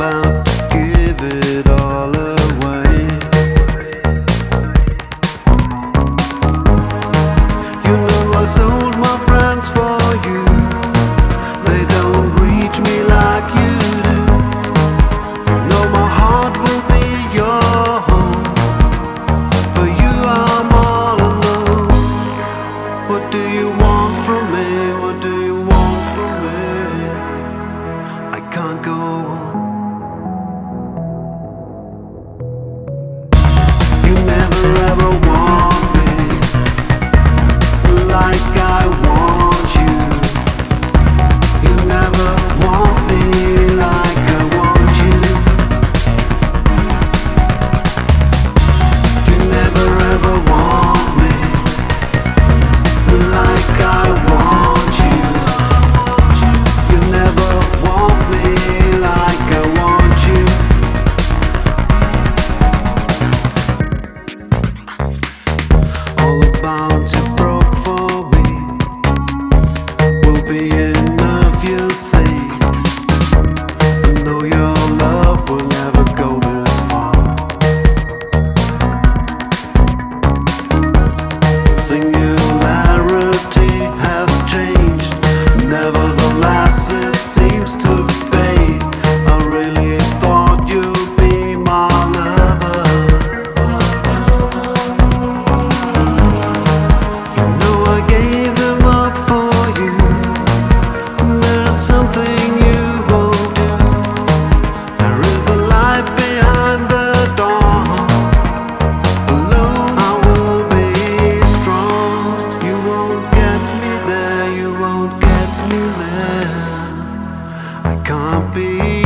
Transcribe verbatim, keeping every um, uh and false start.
about to give it all away. You know I sold my friends for you. They don't reach me like you do. You know my heart will be your home. For you I'm all alone. What do you want from me? What do you want from me? I can't go on. You never ever want me like I want you. You never want me like I want you. You never ever want me like I want you. You never want me like I want you. All the bounds you broke for me will be enough, you say. I know your love will never go this far. The singularity has changed, nevertheless it seems to fade. I really thought you'd be my lover. You know I gave them up for you. There's something you won't do. There is a light behind the dawn. Alone I will be strong. You won't get me there, you won't get me there. I can't be